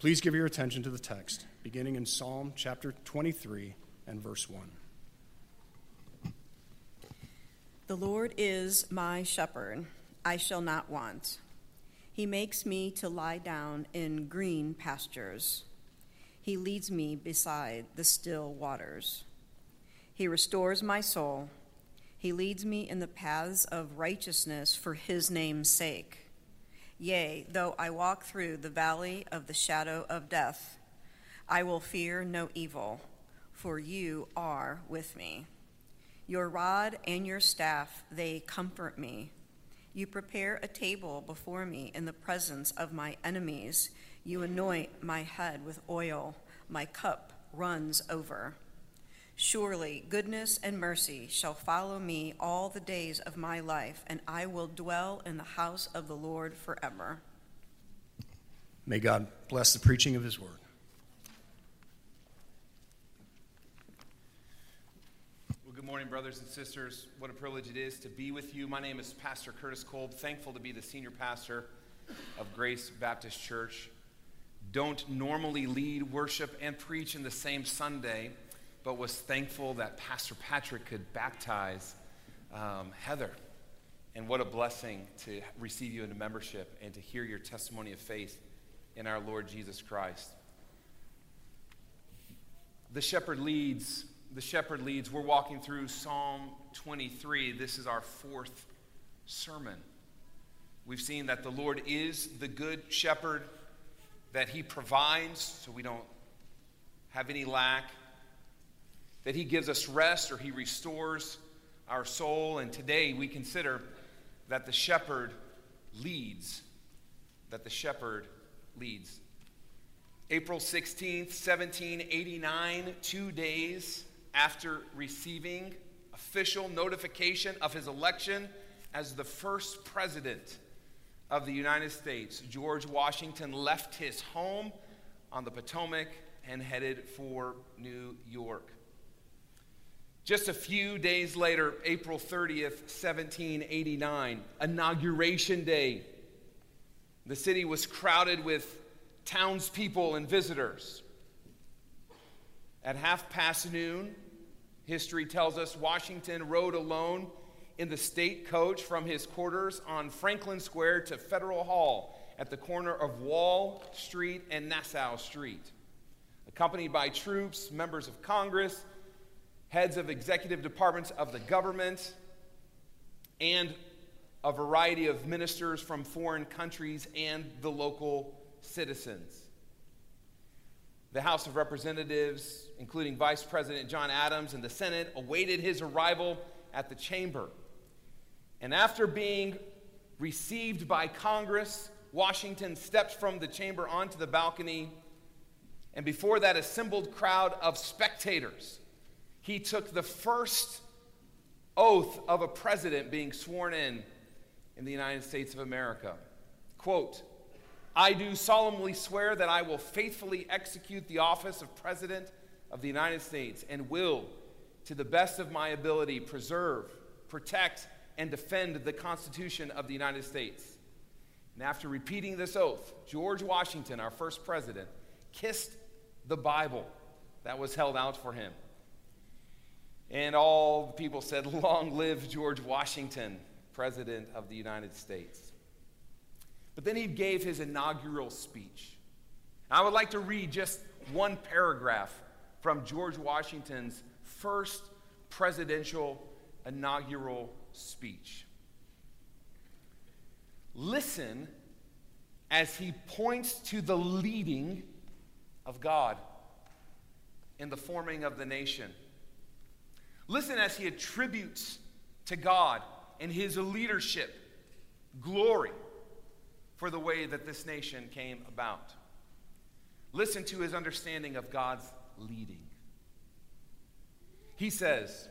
Please give your attention to the text, beginning in Psalm chapter 23 and verse 1. The Lord is my shepherd, I shall not want. He makes me to lie down in green pastures. He leads me beside the still waters. He restores my soul. He leads me in the paths of righteousness for his name's sake. Yea, though I walk through the valley of the shadow of death, I will fear no evil, for you are with me. Your rod and your staff, they comfort me. You prepare a table before me in the presence of my enemies. You anoint my head with oil. My cup runs over. Surely goodness and mercy shall follow me all the days of my life, and I will dwell in the house of the Lord forever. May God bless the preaching of his word. Well, good morning, brothers and sisters. What a privilege it is to be with you. My name is Pastor Curtis Kolb, thankful to be the senior pastor of Grace Baptist Church. Don't normally lead, worship, and preach in the same Sunday, but was thankful that Pastor Patrick could baptize Heather. And what a blessing to receive you into membership and to hear your testimony of faith in our Lord Jesus Christ. The shepherd leads. The shepherd leads. We're walking through Psalm 23. This is our fourth sermon. We've seen that the Lord is the good shepherd, that he provides so we don't have any lack, that he gives us rest or he restores our soul. And today we consider that the shepherd leads. That the shepherd leads. April 16th, 1789, 2 days after receiving official notification of his election as the first president of the United States, George Washington left his home on the Potomac and headed for New York. Just a few days later, April 30th, 1789, Inauguration Day. The city was crowded with townspeople and visitors. At noon, history tells us Washington rode alone in the state coach from his quarters on Franklin Square to Federal Hall at the corner of Wall Street and Nassau Street, accompanied by troops, members of Congress, heads of executive departments of the government, and a variety of ministers from foreign countries and the local citizens. The House of Representatives, including Vice President John Adams, and the Senate awaited his arrival at the chamber. And after being received by Congress, Washington stepped from the chamber onto the balcony, and before that assembled crowd of spectators, he took the first oath of a president being sworn in the United States of America. Quote, "I do solemnly swear that I will faithfully execute the office of President of the United States and will, to the best of my ability, preserve, protect, and defend the Constitution of the United States." And after repeating this oath, George Washington, our first president, kissed the Bible that was held out for him. And all the people said, "Long live George Washington, President of the United States." But then he gave his inaugural speech. I would like to read just one paragraph from George Washington's first presidential inaugural speech. Listen as he points to the leading of God in the forming of the nation. Listen as he attributes to God and his leadership glory for the way that this nation came about. Listen to his understanding of God's leading. He says,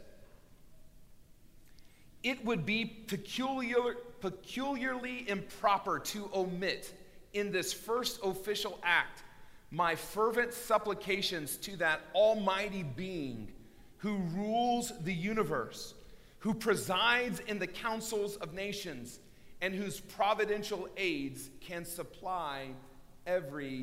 "It would be peculiarly improper to omit in this first official act my fervent supplications to that almighty being who rules the universe, who presides in the councils of nations, and whose providential aids can supply every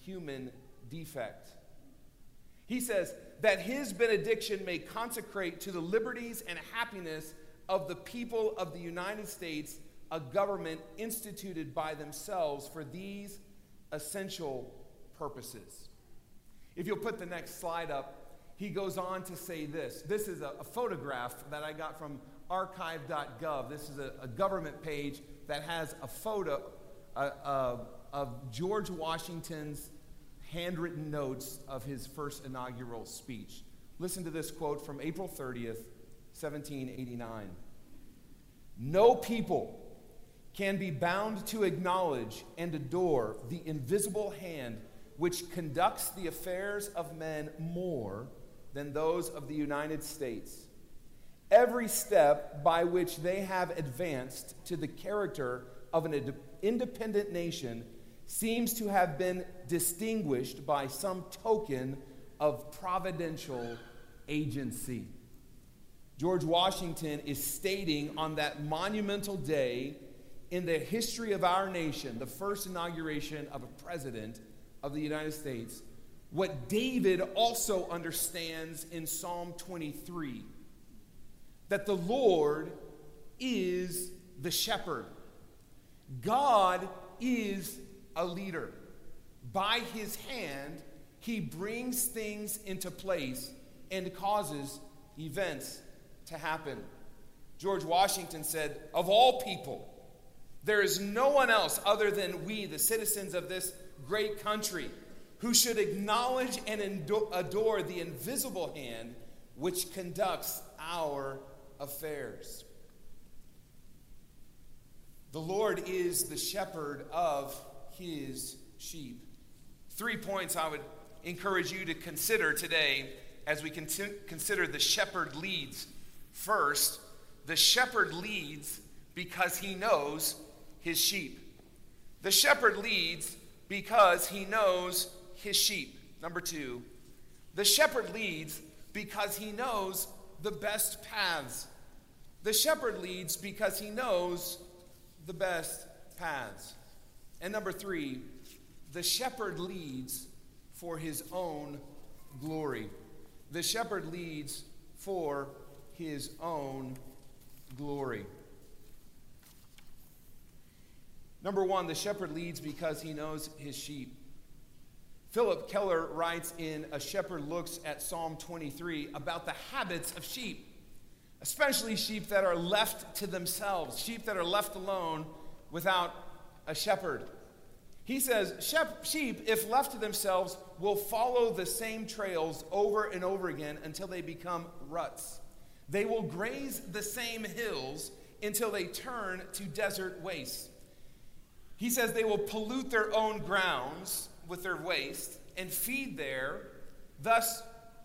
human defect. He says that his benediction may consecrate to the liberties and happiness of the people of the United States a government instituted by themselves for these essential purposes. If you'll put the next slide up, he goes on to say this. This is a photograph that I got from archive.gov. This is a government page that has a photo of George Washington's handwritten notes of his first inaugural speech. Listen to this quote from April 30th, 1789. "No people can be bound to acknowledge and adore the invisible hand which conducts the affairs of men more than those of the United States. Every step by which they have advanced to the character of an independent nation seems to have been distinguished by some token of providential agency." George Washington is stating on that monumental day in the history of our nation, the first inauguration of a president of the United States, what David also understands in Psalm 23, that the Lord is the shepherd. God is a leader. By his hand, he brings things into place and causes events to happen. George Washington said, "Of all people, there is no one else other than we, the citizens of this great country, who should acknowledge and adore the invisible hand which conducts our affairs." The Lord is the shepherd of his sheep. 3 points I would encourage you to consider today as we consider the shepherd leads. First, the shepherd leads because he knows his sheep. The shepherd leads because he knows his sheep. Number 2, the shepherd leads because he knows the best paths. The shepherd leads because he knows the best paths. And number 3, the shepherd leads for his own glory. The shepherd leads for his own glory. Number 1, the shepherd leads because he knows his sheep. Philip Keller writes in A Shepherd Looks at Psalm 23 about the habits of sheep, especially sheep that are left to themselves, sheep that are left alone without a shepherd. He says, sheep, if left to themselves, will follow the same trails over and over again until they become ruts. They will graze the same hills until they turn to desert wastes. He says they will pollute their own grounds with their waste and feed there. Thus,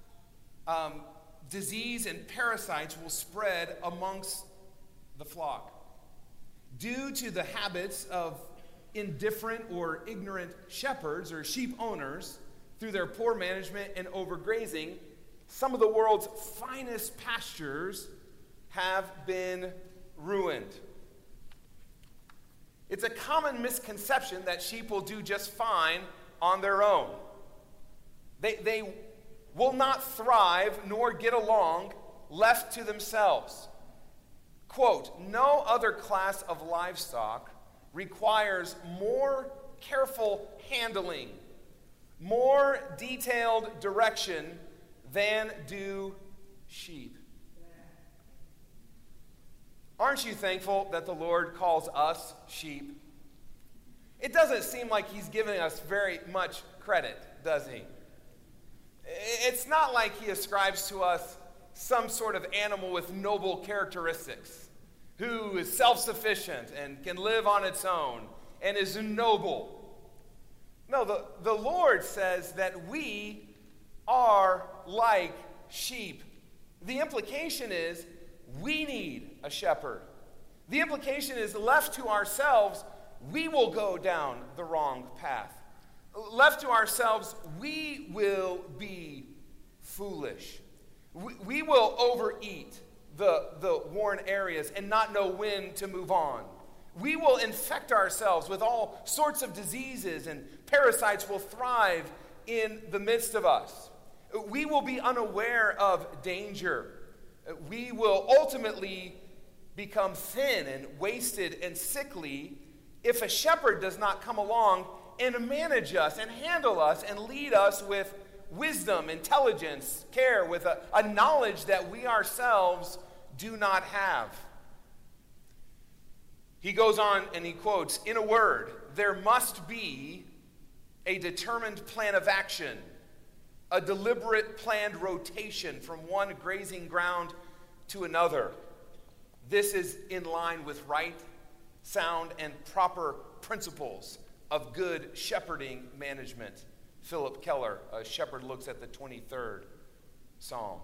disease and parasites will spread amongst the flock. Due to the habits of indifferent or ignorant shepherds or sheep owners, through their poor management and overgrazing, some of the world's finest pastures have been ruined. It's a common misconception that sheep will do just fine on their own. They will not thrive nor get along left to themselves. Quote, "No other class of livestock requires more careful handling, more detailed direction than do sheep." Aren't you thankful that the Lord calls us sheep? It doesn't seem like he's giving us very much credit, does he? It's not like he ascribes to us some sort of animal with noble characteristics, who is self-sufficient and can live on its own and is noble. No, the Lord says that we are like sheep. The implication is we need a shepherd. The implication is left to ourselves, we will go down the wrong path. Left to ourselves, we will be foolish. We will overeat the worn areas and not know when to move on. We will infect ourselves with all sorts of diseases and parasites will thrive in the midst of us. We will be unaware of danger. We will ultimately become thin and wasted and sickly if a shepherd does not come along and manage us and handle us and lead us with wisdom, intelligence, care, with a knowledge that we ourselves do not have. He goes on and he quotes, in a word, there must be a determined plan of action, a deliberate planned rotation from one grazing ground to another. This is in line with right, sound, and proper principles of good shepherding management. Philip Keller, a shepherd, looks at the 23rd Psalm.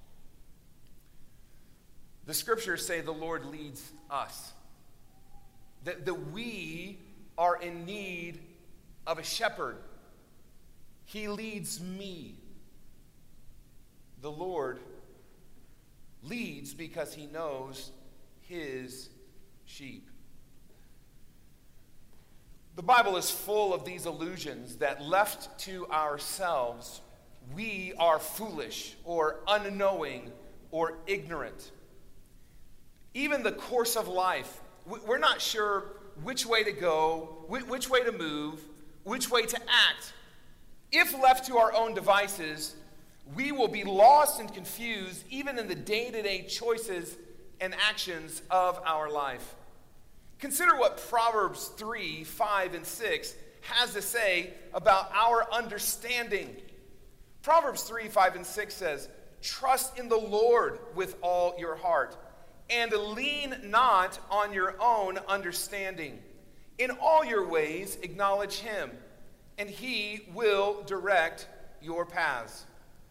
The scriptures say the Lord leads us, that we are in need of a shepherd. He leads me. The Lord leads because he knows his sheep. The Bible is full of these allusions that left to ourselves, we are foolish or unknowing or ignorant. Even the course of life, we're not sure which way to go, which way to move, which way to act. If left to our own devices, we will be lost and confused even in the day-to-day choices and actions of our life. Consider what Proverbs 3, 5, and 6 has to say about our understanding. Proverbs 3, 5, and 6 says, trust in the Lord with all your heart, and lean not on your own understanding. In all your ways acknowledge him, and he will direct your paths.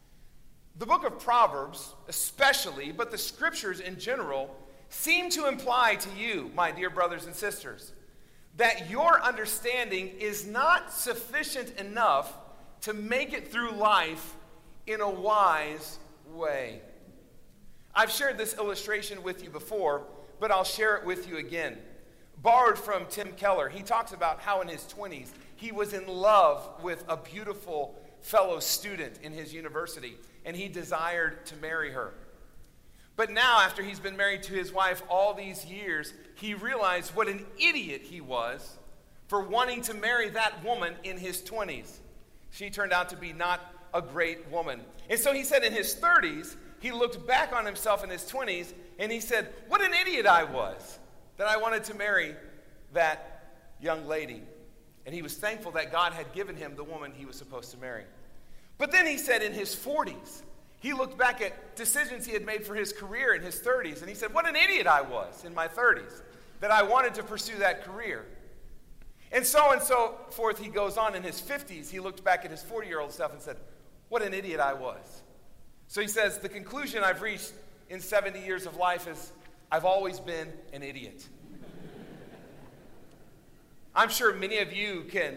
The book of Proverbs, especially, but the scriptures in general, seem to imply to you, my dear brothers and sisters, that your understanding is not sufficient enough to make it through life in a wise way. I've shared this illustration with you before, but I'll share it with you again. Borrowed from Tim Keller, he talks about how in his 20s he was in love with a beautiful fellow student in his university, and he desired to marry her. But now, after he's been married to his wife all these years, he realized what an idiot he was for wanting to marry that woman in his 20s. She turned out to be not a great woman. And so he said in his 30s, he looked back on himself in his 20s, and he said, what an idiot I was that I wanted to marry that young lady. And he was thankful that God had given him the woman he was supposed to marry. But then he said in his 40s, he looked back at decisions he had made for his career in his 30s, and he said, what an idiot I was in my 30s that I wanted to pursue that career. And so forth, he goes on in his 50s. He looked back at his 40-year-old self and said, what an idiot I was. So he says, the conclusion I've reached in 70 years of life is, I've always been an idiot. I'm sure many of you can,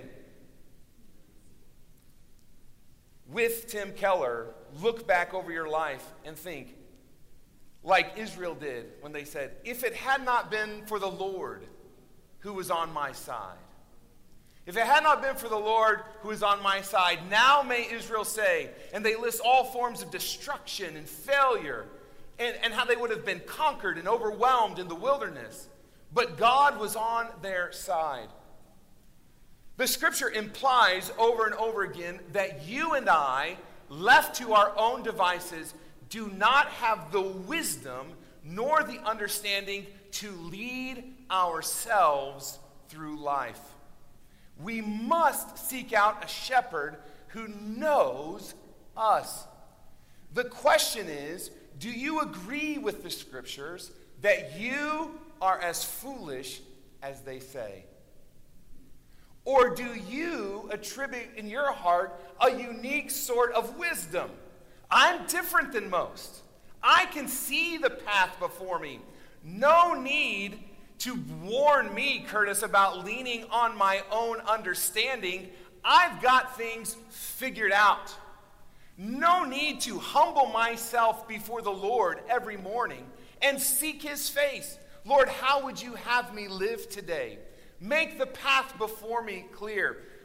with Tim Keller, look back over your life and think, like Israel did when they said, if it had not been for the Lord who was on my side, if it had not been for the Lord who is on my side, now may Israel say, and they list all forms of destruction and failure, and how they would have been conquered and overwhelmed in the wilderness. But God was on their side. The scripture implies over and over again that you and I, left to our own devices, do not have the wisdom nor the understanding to lead ourselves through life. We must seek out a shepherd who knows us. The question is, do you agree with the scriptures that you are as foolish as they say? Or do you attribute in your heart a unique sort of wisdom? I'm different than most. I can see the path before me. No need to warn me, Curtis, about leaning on my own understanding. I've got things figured out. No need to humble myself before the Lord every morning and seek his face. Lord, how would you have me live today? Make the path before me clear.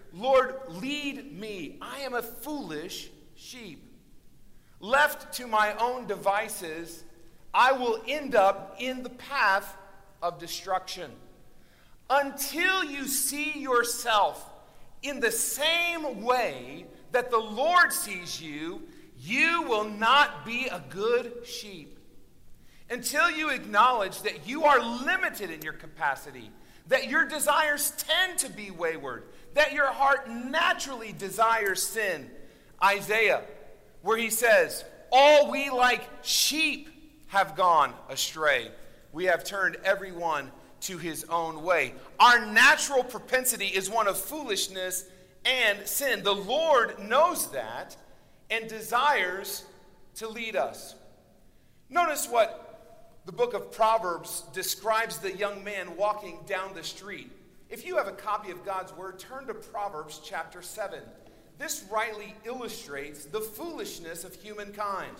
Lord, lead me. I am a foolish sheep. Left to my own devices, I will end up in the path of destruction. Until you see yourself in the same way that the Lord sees you, you will not be a good sheep. Until you acknowledge that you are limited in your capacity, that your desires tend to be wayward, that your heart naturally desires sin. Isaiah, where he says, all we like sheep have gone astray. We have turned everyone to his own way. Our natural propensity is one of foolishness and sin. The Lord knows that and desires to lead us. Notice what the book of Proverbs describes the young man walking down the street. If you have a copy of God's word, turn to Proverbs chapter 7. This rightly illustrates the foolishness of humankind.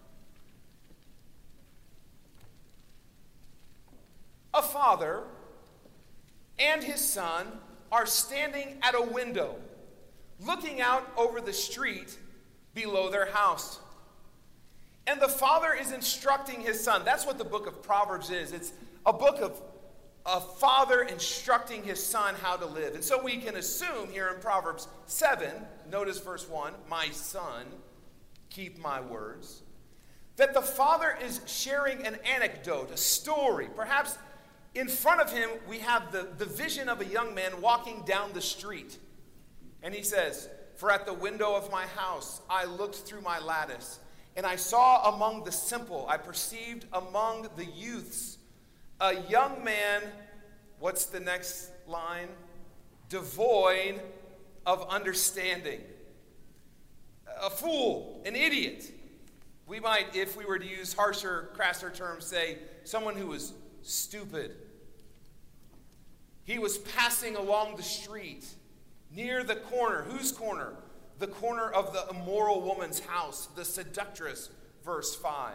A father and his son are standing at a window, looking out over the street below their house. And the father is instructing his son. That's what the book of Proverbs is. It's a book of a father instructing his son how to live. And so we can assume here in Proverbs 7, notice verse 1, my son, keep my words, that the father is sharing an anecdote, a story. Perhaps in front of him we have the vision of a young man walking down the street. And he says, for at the window of my house I looked through my lattice, and I saw among the simple, I perceived among the youths, a young man, what's the next line? Devoid of understanding. A fool, an idiot. We might, if we were to use harsher, crasser terms, say someone who was stupid. He was passing along the street near the corner. Whose corner? The corner of the immoral woman's house, the seductress, verse 5.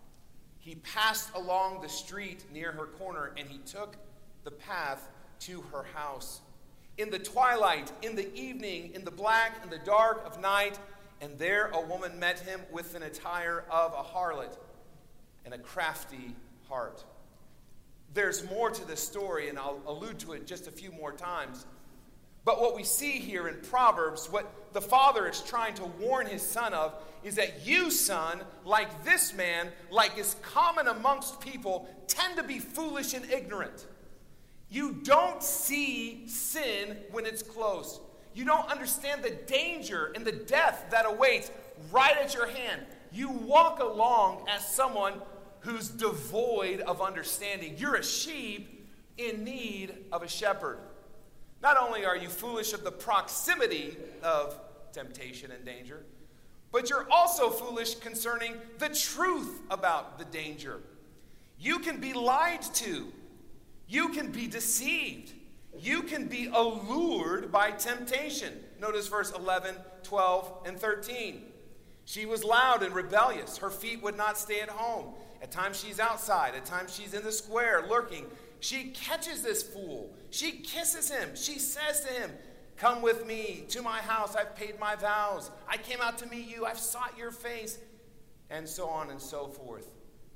He passed along the street near her corner, and he took the path to her house. In the twilight, in the evening, in the black and the dark of night, and there a woman met him with an attire of a harlot and a crafty heart. There's more to this story, and I'll allude to it just a few more times. But what we see here in Proverbs, what the father is trying to warn his son of, is that you, son, like this man, like is common amongst people, tend to be foolish and ignorant. You don't see sin when it's close. You don't understand the danger and the death that awaits right at your hand. You walk along as someone who's devoid of understanding. You're a sheep in need of a shepherd. Not only are you foolish of the proximity of temptation and danger, but you're also foolish concerning the truth about the danger. You can be lied to. You can be deceived. You can be allured by temptation. Notice verse 11, 12, and 13. She was loud and rebellious. Her feet would not stay at home. At times she's outside. At times she's in the square lurking. She catches this fool. She kisses him. She says to him, come with me to my house. I've paid my vows. I came out to meet you. I've sought your face. And so on and so forth.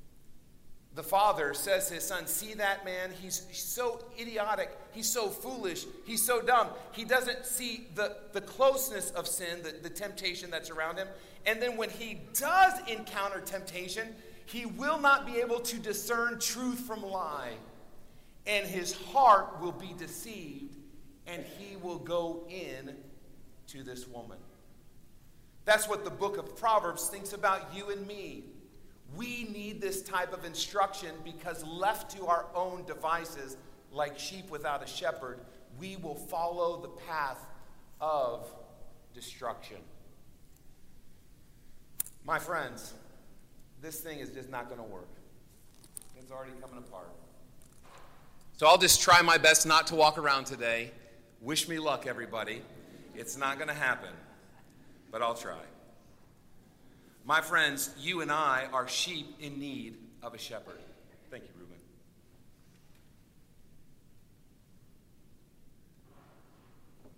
The father says to his son, see that man? He's so idiotic. He's so foolish. He's so dumb. He doesn't see the closeness of sin, the temptation that's around him. And then when he does encounter temptation, he will not be able to discern truth from lie. And his heart will be deceived, and he will go in to this woman. That's what the book of Proverbs thinks about you and me. We need this type of instruction because left to our own devices, like sheep without a shepherd, we will follow the path of destruction. My friends, this thing is just not going to work. It's already coming apart. So I'll just try my best not to walk around today. Wish me luck, everybody. It's not going to happen, but I'll try. My friends, you and I are sheep in need of a shepherd. Thank you, Reuben.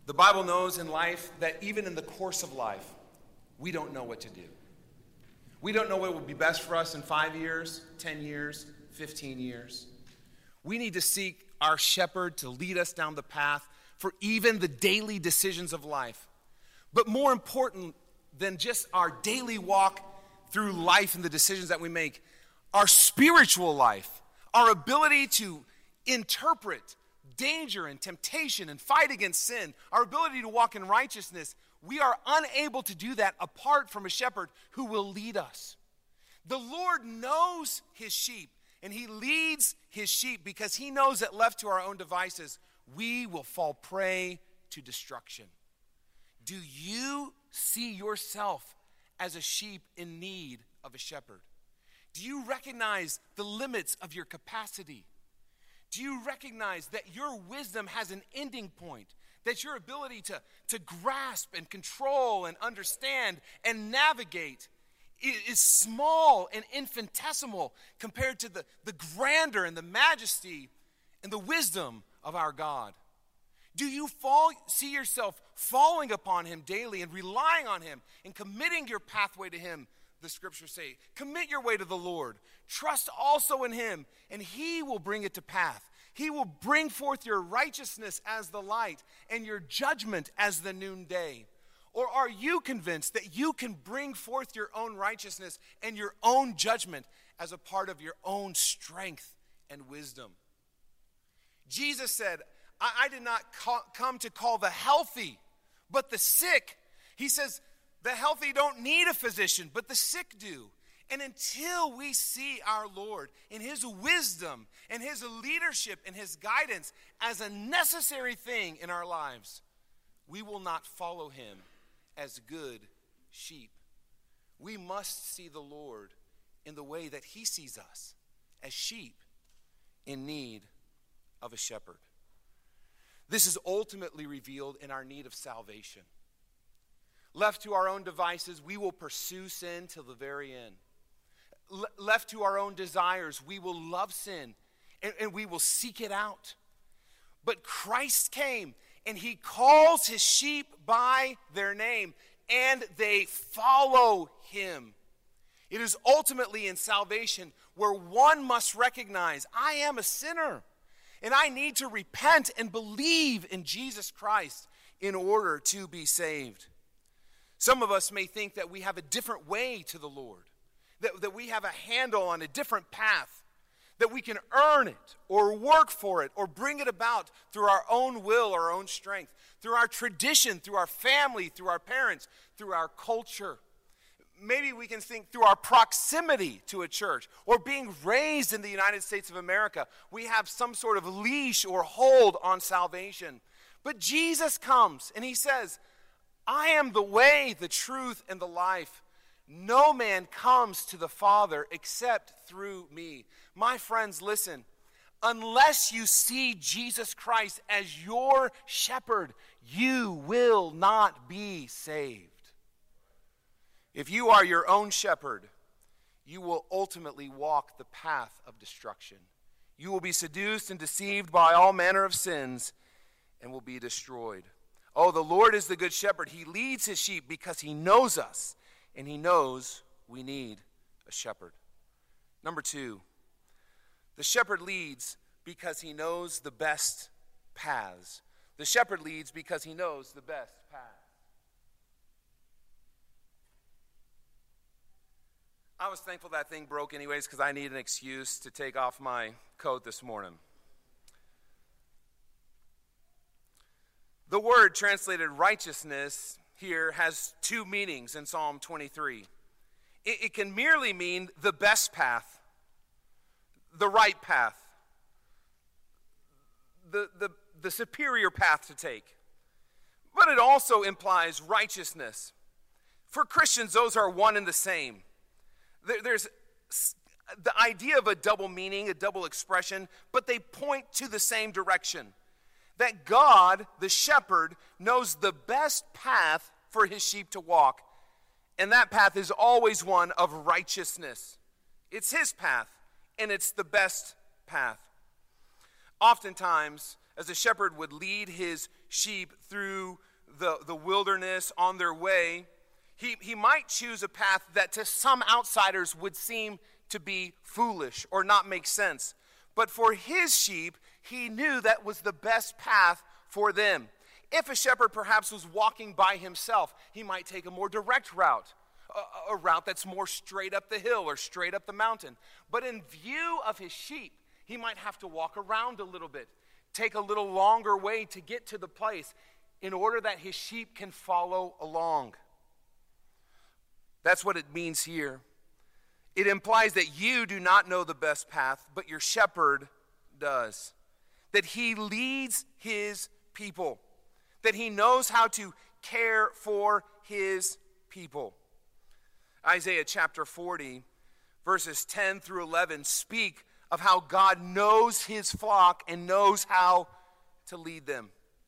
The Bible knows in life that even in the course of life, we don't know what to do. We don't know what would be best for us in 5 years, 10 years, 15 years. We need to seek our shepherd to lead us down the path for even the daily decisions of life. But more important than just our daily walk through life and the decisions that we make, our spiritual life, our ability to interpret danger and temptation and fight against sin, our ability to walk in righteousness, we are unable to do that apart from a shepherd who will lead us. The Lord knows his sheep, and he leads his sheep because he knows that left to our own devices, we will fall prey to destruction. Do you see yourself as a sheep in need of a shepherd? Do you recognize the limits of your capacity? Do you recognize that your wisdom has an ending point? That your ability to grasp and control and understand and navigate is small and infinitesimal compared to the grandeur and the majesty and the wisdom of our God? Do you see yourself falling upon him daily and relying on him and committing your pathway to him? The scriptures say, commit your way to the Lord. Trust also in him, and he will bring it to pass. He will bring forth your righteousness as the light and your judgment as the noonday. Or are you convinced that you can bring forth your own righteousness and your own judgment as a part of your own strength and wisdom? Jesus said, I did not come to call the healthy, but the sick. He says, the healthy don't need a physician, but the sick do. And until we see our Lord in his wisdom and his leadership and his guidance as a necessary thing in our lives, we will not follow him as good sheep. We must see the Lord in the way that he sees us, as sheep in need of a shepherd. This is ultimately revealed in our need of salvation. Left to our own devices, we will pursue sin till the very end. Left to our own desires, we will love sin and we will seek it out. But Christ came and he calls his sheep by their name and they follow him. It is ultimately in salvation where one must recognize, I am a sinner and I need to repent and believe in Jesus Christ in order to be saved. Some of us may think that we have a different way to the Lord, that we have a handle on a different path, that we can earn it or work for it or bring it about through our own will or our own strength, through our tradition, through our family, through our parents, through our culture. Maybe we can think through our proximity to a church or being raised in the United States of America. We have some sort of leash or hold on salvation. But Jesus comes and he says, I am the way, the truth, and the life. No man comes to the Father except through me. My friends, listen. Unless you see Jesus Christ as your shepherd, you will not be saved. If you are your own shepherd, you will ultimately walk the path of destruction. You will be seduced and deceived by all manner of sins and will be destroyed. Oh, the Lord is the good shepherd. He leads his sheep because he knows us, and he knows we need a shepherd. Number 2, the shepherd leads because he knows the best paths. The shepherd leads because he knows the best paths. I was thankful that thing broke anyways because I need an excuse to take off my coat this morning. The word translated righteousness here has 2 meanings in Psalm 23. It can merely mean the best path, the right path, the superior path to take. But it also implies righteousness. For Christians, those are one and the same. There's the idea of a double meaning, a double expression, but they point to the same direction. That God, the shepherd, knows the best path for his sheep to walk. And that path is always one of righteousness. It's his path, and it's the best path. Oftentimes, as a shepherd would lead his sheep through the wilderness on their way, he might choose a path that to some outsiders would seem to be foolish or not make sense. But for his sheep, he knew that was the best path for them. If a shepherd perhaps was walking by himself, he might take a more direct route, a route that's more straight up the hill or straight up the mountain. But in view of his sheep, he might have to walk around a little bit, take a little longer way to get to the place in order that his sheep can follow along. That's what it means here. It implies that you do not know the best path, but your shepherd does. That he leads his people. That he knows how to care for his people. Isaiah chapter 40, verses 10 through 11 speak of how God knows his flock and knows how to lead them.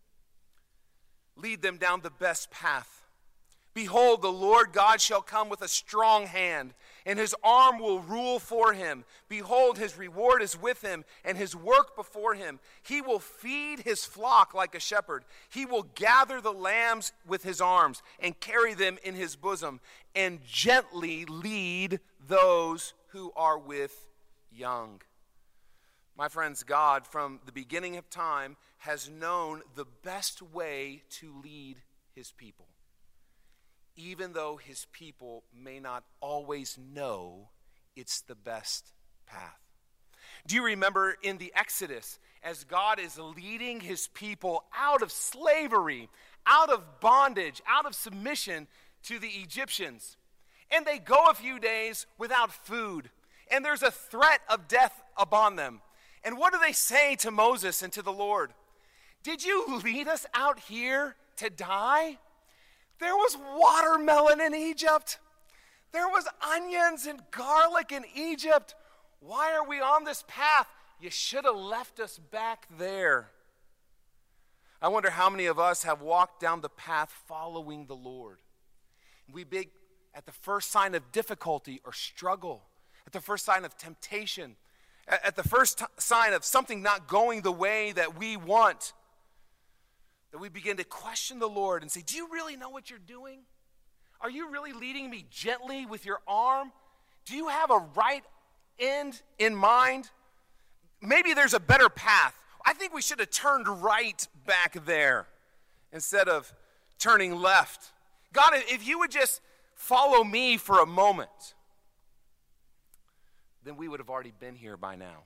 Lead them down the best path. Behold, the Lord God shall come with a strong hand, and his arm will rule for him. Behold, his reward is with him, and his work before him. He will feed his flock like a shepherd. He will gather the lambs with his arms, and carry them in his bosom, and gently lead those who are with young. My friends, God, from the beginning of time, has known the best way to lead his people, even though his people may not always know it's the best path. Do you remember in the Exodus, as God is leading his people out of slavery, out of bondage, out of submission to the Egyptians, and they go a few days without food, and there's a threat of death upon them. And what do they say to Moses and to the Lord? Did you lead us out here to die? There was watermelon in Egypt. There was onions and garlic in Egypt. Why are we on this path? You should have left us back there. I wonder how many of us have walked down the path following the Lord. At the first sign of difficulty or struggle, at the first sign of temptation, at the first sign of something not going the way that we want, that we begin to question the Lord and say, do you really know what you're doing? Are you really leading me gently with your arm? Do you have a right end in mind? Maybe there's a better path. I think we should have turned right back there instead of turning left. God, if you would just follow me for a moment, then we would have already been here by now.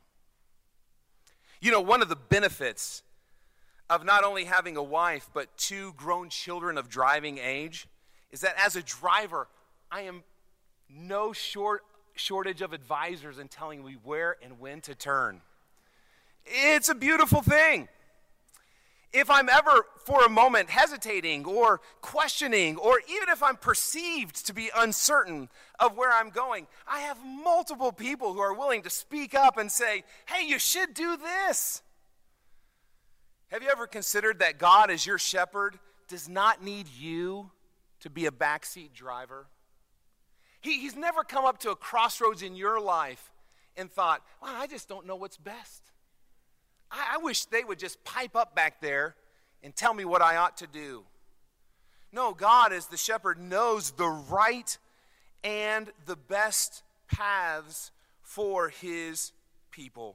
You know, one of the benefits of not only having a wife, but 2 grown children of driving age, is that as a driver, I am no shortage of advisors in telling me where and when to turn. It's a beautiful thing. If I'm ever for a moment hesitating or questioning, or even if I'm perceived to be uncertain of where I'm going, I have multiple people who are willing to speak up and say, hey, you should do this. Have you ever considered that God, as your shepherd, does not need you to be a backseat driver? He's never come up to a crossroads in your life and thought, well, I just don't know what's best. I wish they would just pipe up back there and tell me what I ought to do. No, God, as the shepherd, knows the right and the best paths for his people.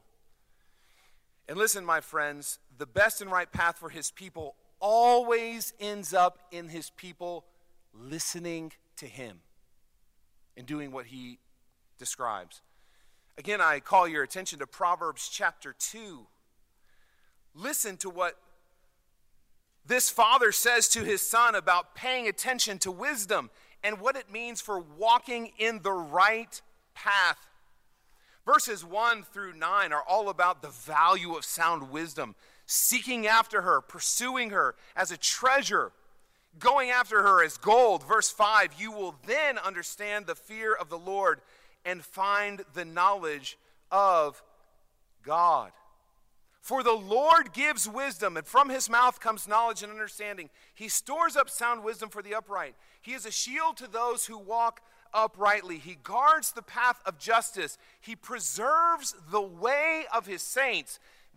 And listen, my friends, the best and right path for his people always ends up in his people listening to him and doing what he describes. Again, I call your attention to Proverbs chapter 2. Listen to what this father says to his son about paying attention to wisdom and what it means for walking in the right path. Verses 1 through 9 are all about the value of sound wisdom, seeking after her, pursuing her as a treasure, going after her as gold. Verse 5, you will then understand the fear of the Lord and find the knowledge of God. For the Lord gives wisdom, and from his mouth comes knowledge and understanding. He stores up sound wisdom for the upright. He is a shield to those who walk uprightly. He guards the path of justice. He preserves the way of his saints.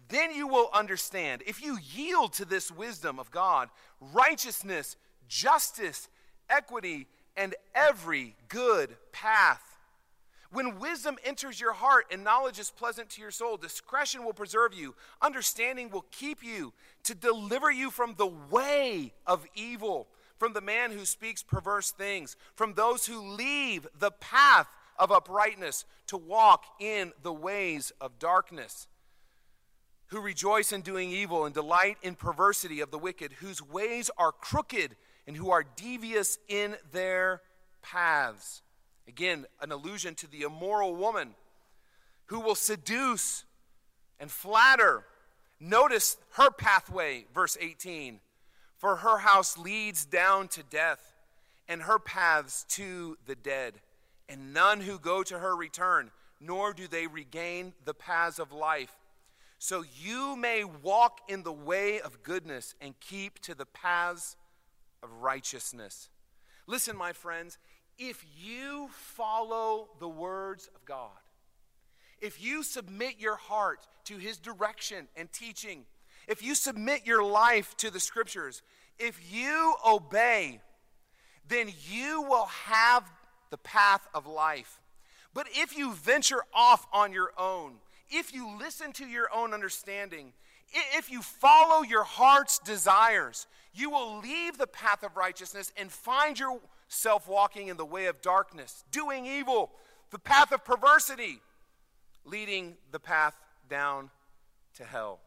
then you will understand. If you yield to this wisdom of God, righteousness, justice, equity, and every good path. When wisdom enters your heart and knowledge is pleasant to your soul, discretion will preserve you, understanding will keep you, to deliver you from the way of evil, from the man who speaks perverse things, from those who leave the path of uprightness to walk in the ways of darkness, who rejoice in doing evil and delight in perversity of the wicked, whose ways are crooked and who are devious in their paths. Again, an allusion to the immoral woman who will seduce and flatter. Notice her pathway, verse 18. For her house leads down to death, and her paths to the dead. And none who go to her return, nor do they regain the paths of life. So you may walk in the way of goodness and keep to the paths of righteousness. Listen, my friends, if you follow the words of God, if you submit your heart to his direction and teaching, if you submit your life to the scriptures, if you obey, then you will have the path of life. But if you venture off on your own, if you listen to your own understanding, if you follow your heart's desires, you will leave the path of righteousness and find yourself walking in the way of darkness, doing evil, the path of perversity, leading the path down to hell.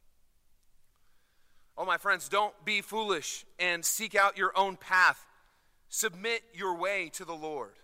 Oh, my friends, don't be foolish and seek out your own path. Submit your way to the Lord.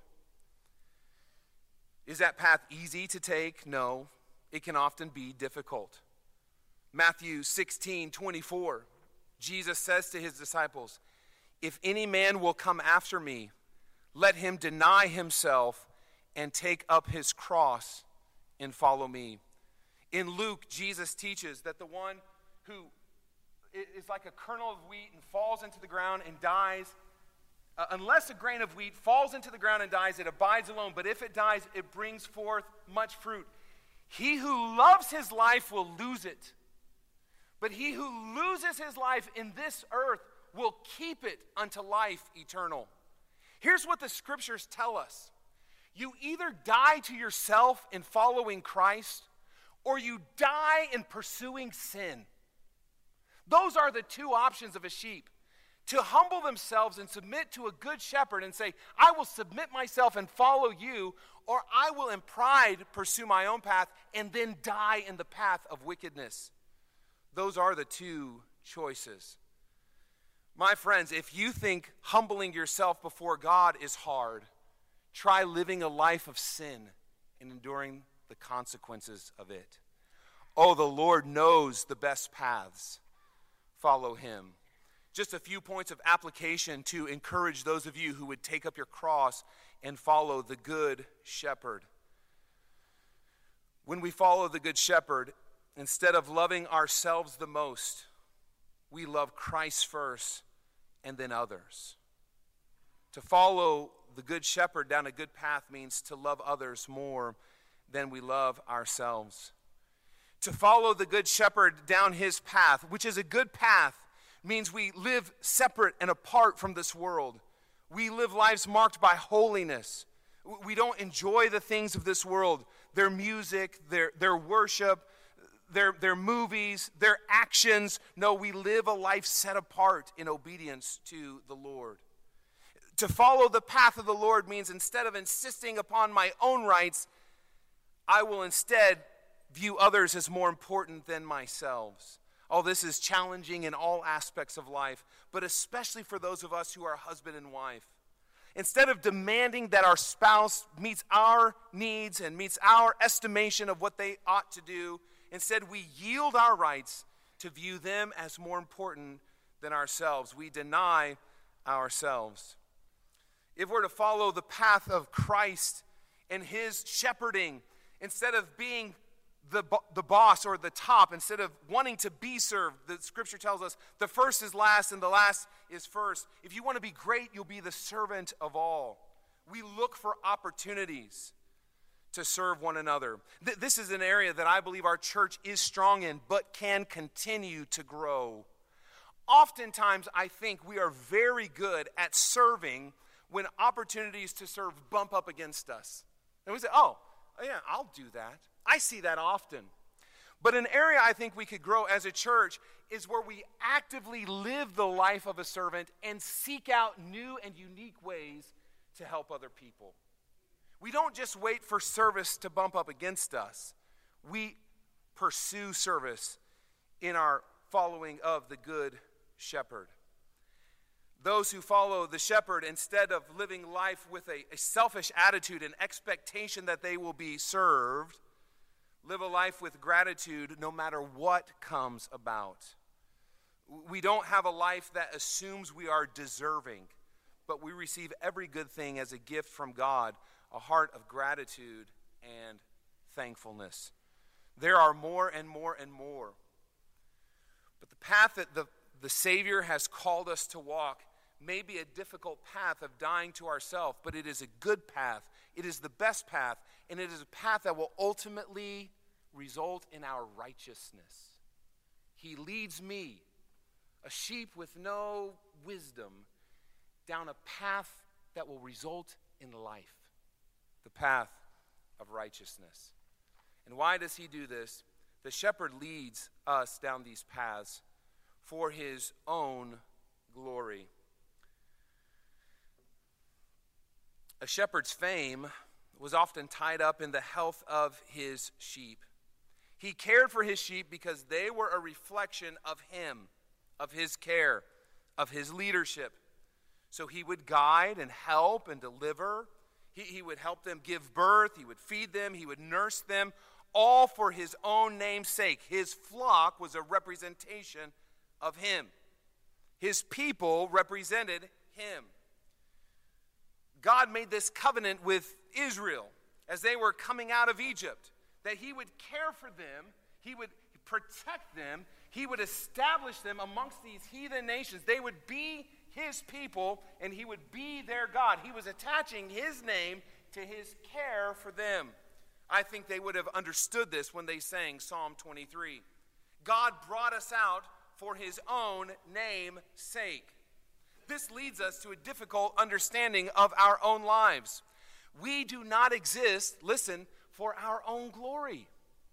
Is that path easy to take? No, it can often be difficult. Matthew 16:24, Jesus says to his disciples, if any man will come after me, let him deny himself and take up his cross and follow me. In Luke, Jesus teaches that the one who is like a kernel of wheat and falls into the ground and dies, unless a grain of wheat falls into the ground and dies, it abides alone. But if it dies, it brings forth much fruit. He who loves his life will lose it. But he who loses his life in this earth will keep it unto life eternal. Here's what the scriptures tell us. You either die to yourself in following Christ, or you die in pursuing sin. Those are the two options of a sheep. To humble themselves and submit to a good shepherd and say, I will submit myself and follow you, or I will in pride pursue my own path and then die in the path of wickedness. Those are the two choices. My friends, if you think humbling yourself before God is hard, try living a life of sin and enduring the consequences of it. Oh, the Lord knows the best paths. Follow him. Just a few points of application to encourage those of you who would take up your cross and follow the Good Shepherd. When we follow the Good Shepherd, instead of loving ourselves the most, we love Christ first and then others. To follow the Good Shepherd down a good path means to love others more than we love ourselves. To follow the Good Shepherd down his path, which is a good path, means we live separate and apart from this world. We live lives marked by holiness. We don't enjoy the things of this world, their music, their worship, their movies, their actions. No, we live a life set apart in obedience to the Lord. To follow the path of the Lord means instead of insisting upon my own rights, I will instead view others as more important than myself. Oh, this is challenging in all aspects of life, but especially for those of us who are husband and wife. Instead of demanding that our spouse meets our needs and meets our estimation of what they ought to do, instead we yield our rights to view them as more important than ourselves. We deny ourselves. If we're to follow the path of Christ and his shepherding, instead of being the boss or the top, instead of wanting to be served, the scripture tells us the first is last and the last is first. If you want to be great, you'll be the servant of all. We look for opportunities to serve one another. This is an area that I believe our church is strong in, but can continue to grow. Oftentimes, I think we are very good at serving when opportunities to serve bump up against us. And we say, oh, yeah, I'll do that. I see that often. But an area I think we could grow as a church is where we actively live the life of a servant and seek out new and unique ways to help other people. We don't just wait for service to bump up against us. We pursue service in our following of the Good Shepherd. Those who follow the shepherd, instead of living life with a selfish attitude and expectation that they will be served, live a life with gratitude no matter what comes about. We don't have a life that assumes we are deserving, but we receive every good thing as a gift from God, a heart of gratitude and thankfulness. There are more and more and more. But the path that the Savior has called us to walk may be a difficult path of dying to ourselves, but it is a good path. It is the best path, and it is a path that will ultimately result in our righteousness. He leads me, a sheep with no wisdom, down a path that will result in life, the path of righteousness. And why does he do this? The shepherd leads us down these paths for his own glory. A shepherd's fame was often tied up in the health of his sheep. He cared for his sheep because they were a reflection of him, of his care, of his leadership. So he would guide and help and deliver. He would help them give birth. He would feed them. He would nurse them, all for his own name's sake. His flock was a representation of him. His people represented him. God made this covenant with Israel as they were coming out of Egypt, that he would care for them, he would protect them, he would establish them amongst these heathen nations. They would be his people, and he would be their God. He was attaching his name to his care for them. I think they would have understood this when they sang Psalm 23. God brought us out for his own name's sake. This leads us to a difficult understanding of our own lives. We do not exist, listen, for our own glory,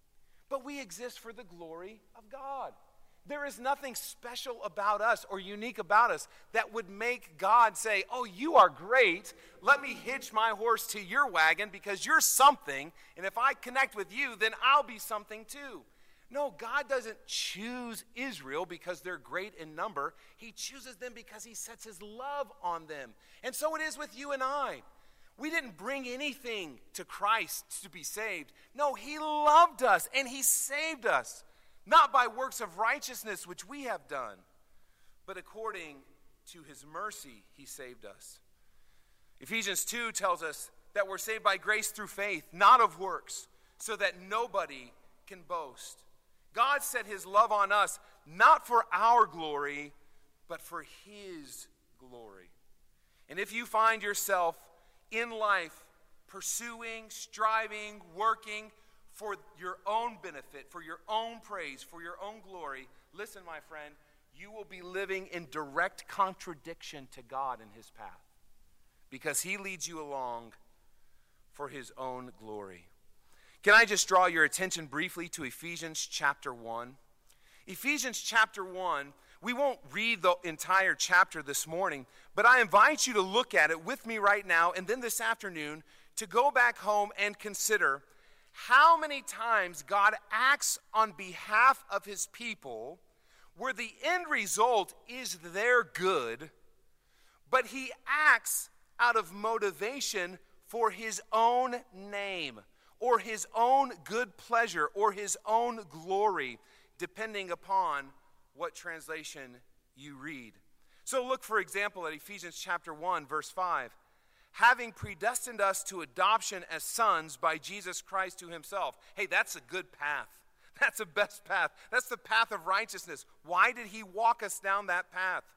but we exist for the glory of God. There is nothing special about us or unique about us that would make God say, oh, you are great. Let me hitch my horse to your wagon because you're something, and if I connect with you, then I'll be something too. No, God doesn't choose Israel because they're great in number. He chooses them because he sets his love on them. And so it is with you and I. We didn't bring anything to Christ to be saved. No, he loved us and he saved us, not by works of righteousness which we have done, but according to his mercy he saved us. Ephesians 2 tells us that we're saved by grace through faith, not of works, so that nobody can boast. God set his love on us, not for our glory, but for his glory. And if you find yourself in life pursuing, striving, working for your own benefit, for your own praise, for your own glory, listen, my friend, you will be living in direct contradiction to God in his path, because he leads you along for his own glory. Can I just draw your attention briefly to Ephesians chapter 1? Ephesians chapter 1, we won't read the entire chapter this morning, but I invite you to look at it with me right now and then this afternoon to go back home and consider how many times God acts on behalf of his people where the end result is their good, but he acts out of motivation for his own name, or his own good pleasure, or his own glory, depending upon what translation you read. So look, for example, at Ephesians chapter 1, verse 5. Having predestined us to adoption as sons by Jesus Christ to himself. Hey, that's a good path. That's the best path. That's the path of righteousness. Why did he walk us down that path?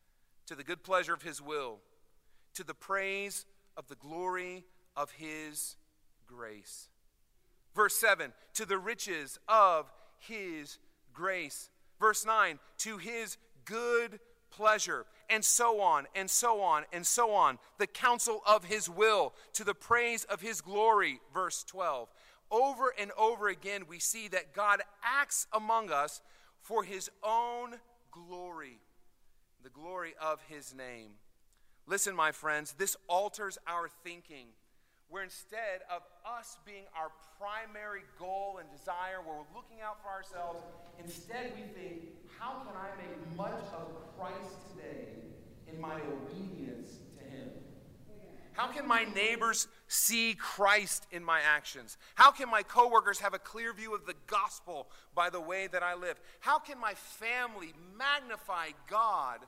To the good pleasure of his will, to the praise of the glory of his grace. Verse 7, to the riches of his grace. Verse 9, to his good pleasure, and so on, and so on, and so on. The counsel of his will, to the praise of his glory. Verse 12. Over and over again, we see that God acts among us for his own glory, the glory of his name. Listen, my friends, this alters our thinking, where instead of us being our primary goal and desire, where we're looking out for ourselves, instead we think, how can I make much of Christ today in my obedience to him? How can my neighbors see Christ in my actions? How can my coworkers have a clear view of the gospel by the way that I live? How can my family magnify God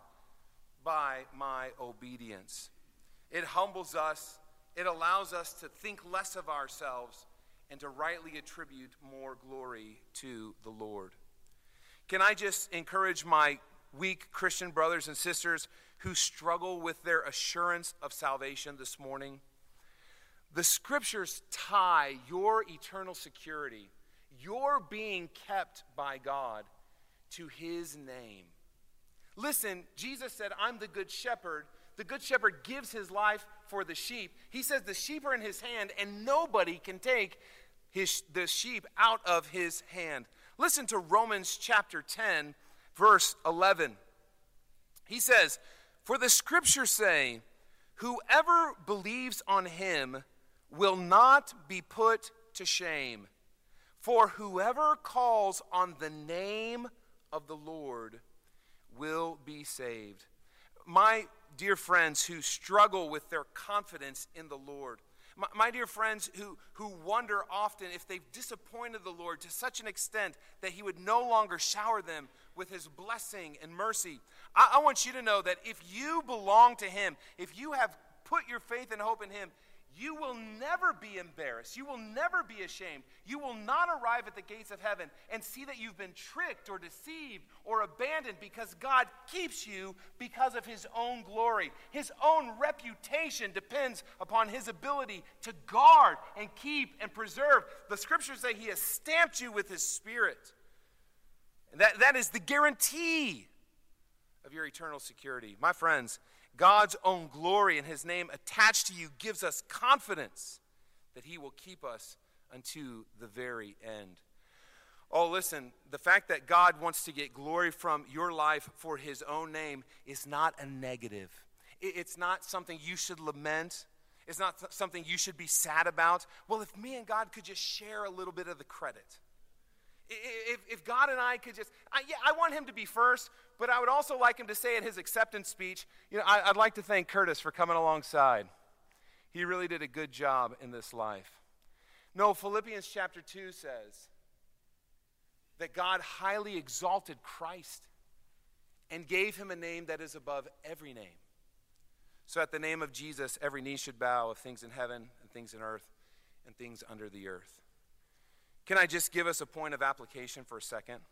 by my obedience? It humbles us. It allows us to think less of ourselves and to rightly attribute more glory to the Lord. Can I just encourage my weak Christian brothers and sisters who struggle with their assurance of salvation this morning? The scriptures tie your eternal security, your being kept by God, to his name. Listen, Jesus said, I'm the good shepherd. The good shepherd gives his life for the sheep. He says the sheep are in his hand, and nobody can take the sheep out of his hand. Listen to Romans chapter 10, verse 11. He says, for the scriptures say, whoever believes on him will not be put to shame. For whoever calls on the name of the Lord will be saved. My dear friends who struggle with their confidence in the Lord, my dear friends who wonder often if they've disappointed the Lord to such an extent that he would no longer shower them with his blessing and mercy, I want you to know that if you belong to him, if you have put your faith and hope in him, you will never be embarrassed. You will never be ashamed. You will not arrive at the gates of heaven and see that you've been tricked or deceived or abandoned, because God keeps you because of his own glory. His own reputation depends upon his ability to guard and keep and preserve. The scriptures say he has stamped you with his spirit. And that is the guarantee of your eternal security. My friends, God's own glory and his name attached to you gives us confidence that he will keep us unto the very end. Oh, listen, the fact that God wants to get glory from your life for his own name is not a negative. It's not something you should lament. It's not something you should be sad about. Well, if me and God could just share a little bit of the credit. If God and I could just, I want him to be first, but I would also like him to say in his acceptance speech, I'd like to thank Curtis for coming alongside. He really did a good job in this life. No, Philippians chapter 2 says that God highly exalted Christ and gave him a name that is above every name. So at the name of Jesus, every knee should bow, of things in heaven and things in earth and things under the earth. Can I just give us a point of application for a second?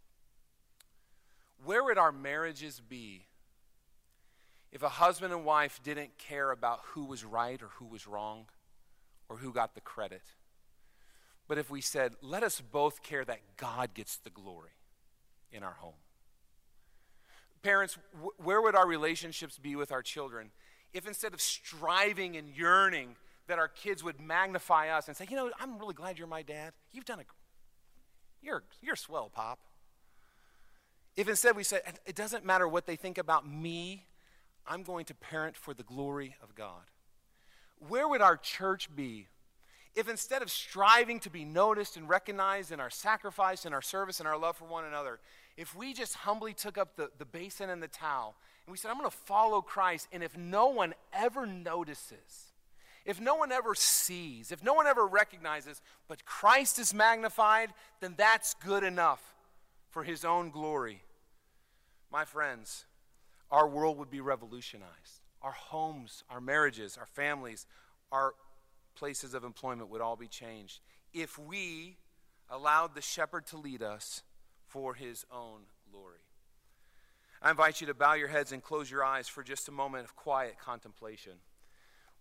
Where would our marriages be if a husband and wife didn't care about who was right or who was wrong or who got the credit? But if we said, let us both care that God gets the glory in our home. Parents, where would our relationships be with our children if instead of striving and yearning that our kids would magnify us and say, I'm really glad you're my dad. You're swell, Pop. If instead we said, it doesn't matter what they think about me, I'm going to parent for the glory of God. Where would our church be if instead of striving to be noticed and recognized in our sacrifice and our service and our love for one another, if we just humbly took up the basin and the towel and we said, I'm going to follow Christ, and if no one ever notices, if no one ever sees, if no one ever recognizes, but Christ is magnified, then that's good enough for his own glory. My friends, our world would be revolutionized. Our homes, our marriages, our families, our places of employment would all be changed if we allowed the shepherd to lead us for his own glory. I invite you to bow your heads and close your eyes for just a moment of quiet contemplation.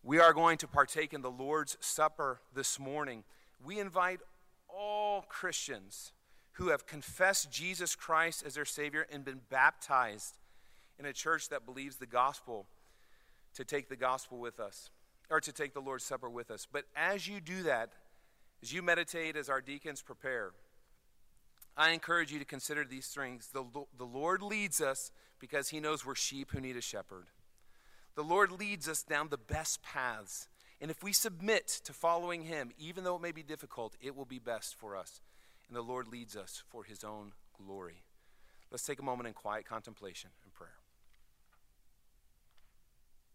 We are going to partake in the Lord's Supper this morning. We invite all Christians who have confessed Jesus Christ as their Savior and been baptized in a church that believes the gospel to take the gospel with us, or to take the Lord's Supper with us. But as you do that, as you meditate, as our deacons prepare, I encourage you to consider these things. The Lord leads us because he knows we're sheep who need a shepherd. The Lord leads us down the best paths. And if we submit to following him, even though it may be difficult, it will be best for us. And the Lord leads us for his own glory. Let's take a moment in quiet contemplation and prayer.